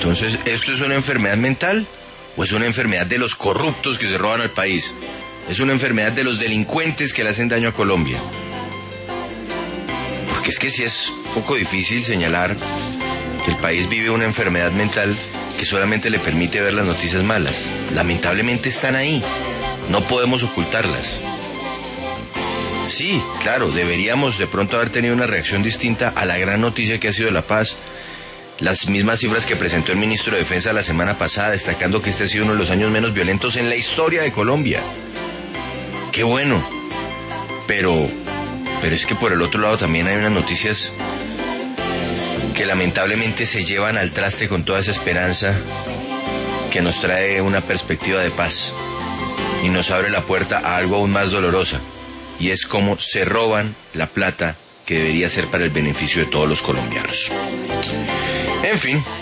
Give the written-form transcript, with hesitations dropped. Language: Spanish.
Entonces, ¿esto es una enfermedad mental o es una enfermedad de los corruptos que se roban al país? ¿Es una enfermedad de los delincuentes que le hacen daño a Colombia? Porque es que sí es un poco difícil señalar que el país vive una enfermedad mental que solamente le permite ver las noticias malas. Lamentablemente están ahí, no podemos ocultarlas. Sí, claro, deberíamos de pronto haber tenido una reacción distinta a la gran noticia que ha sido la paz. Las mismas cifras que presentó el ministro de Defensa la semana pasada, destacando que este ha sido uno de los años menos violentos en la historia de Colombia. ¡Qué bueno! Pero es que por el otro lado también hay unas noticias que lamentablemente se llevan al traste con toda esa esperanza que nos trae una perspectiva de paz y nos abre la puerta a algo aún más dolorosa, y es cómo se roban la plata que debería ser para el beneficio de todos los colombianos. En fin.